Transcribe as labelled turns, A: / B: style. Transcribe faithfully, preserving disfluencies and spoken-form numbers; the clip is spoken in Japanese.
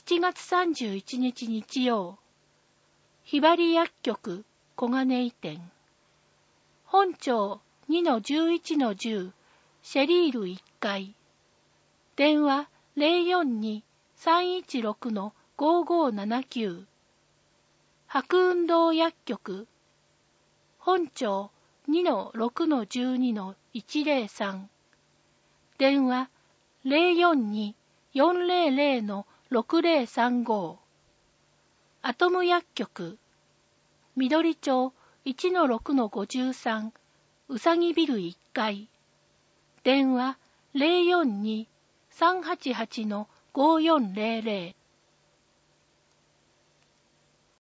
A: ちがつさんじゅういちにち日曜、ひばり薬局小金井店、本町 にのじゅういちのじゅう シェリールいっかい、電話 ゼロよんに さんいちろく ごごななきゅう、白雲洞薬局、本町 にのろくのじゅうにのいちゼロさん、電話 ゼロよんに よんゼロゼロ ろくゼロさんご、アトム薬局、緑町 いちのろくのごじゅうさん うさぎビルいっかい、電話 ゼロよんに さんはちはち ごよんゼロゼロ